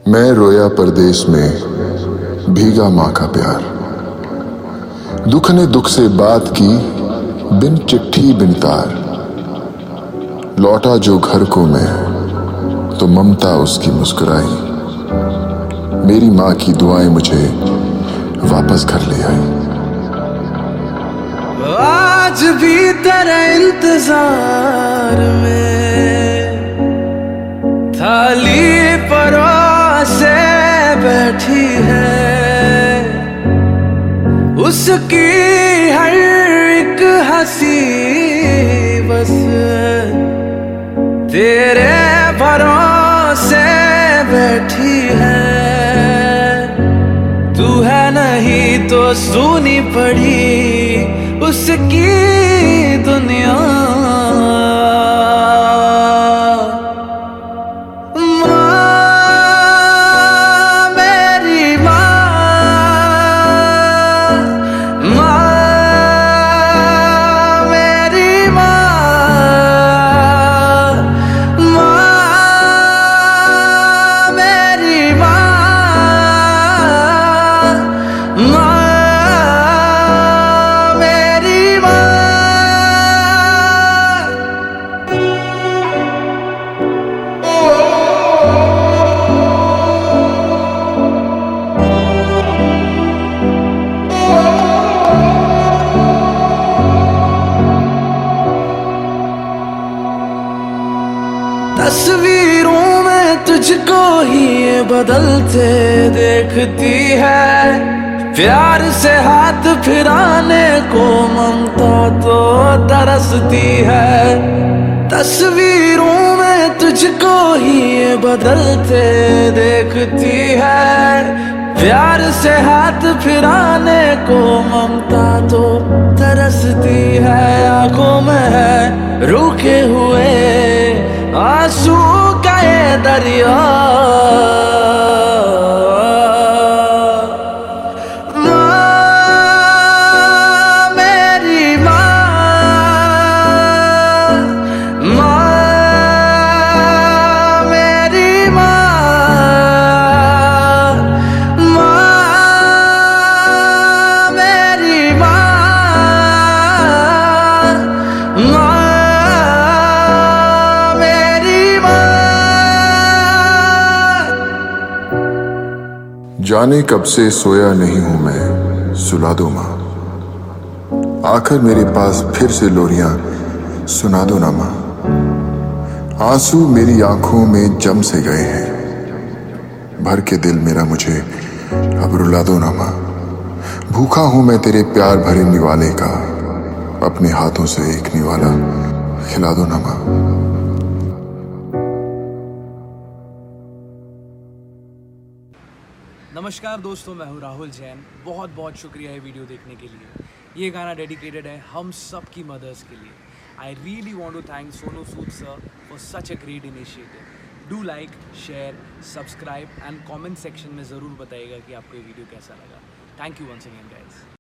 मैं रोया परदेस में भीगा माँ का प्यार। दुख ने दुख से बात की बिन चिट्ठी बिन तार। लौटा जो घर को मैं तो ममता उसकी मुस्कुराई। मेरी माँ की दुआएं मुझे वापस घर ले आई। आज भी तेरे इंतजार में थाली परोसे बैठी है। उसकी हर एक हंसी बस तेरे भरोसे बैठी है। तू है नहीं तो सुनी पड़ी उसकी दुनिया। तस्वीरों में तुझको ही ये बदलते देखती है। प्यार से हाथ फिराने को ममता तो तरसती है। तस्वीरों में तुझको ही ये बदलते देखती है। प्यार से हाथ फिराने को ममता तो तरसती है। आंखों में है रुके हुए आंसू का ये दरिया। जाने कब से सोया नहीं हूं मैं, सुला दो माँ। आखिर मेरे पास फिर से लोरियां सुना दो ना माँ। आंसू मेरी आंखों में जम से गए हैं। भर के दिल मेरा मुझे अब रुला दो ना माँ। भूखा हूं मैं तेरे प्यार भरे निवाले का। अपने हाथों से एक निवाला खिला दो ना माँ। नमस्कार दोस्तों, मैं हूं राहुल जैन। बहुत बहुत शुक्रिया ये वीडियो देखने के लिए। ये गाना डेडिकेटेड है हम सब की मदर्स के लिए। I really want to thank Sonu Sood sir for such a great initiative. Do like, share, subscribe and comment section में ज़रूर बताइएगा कि आपको ये वीडियो कैसा लगा। Thank you once again guys.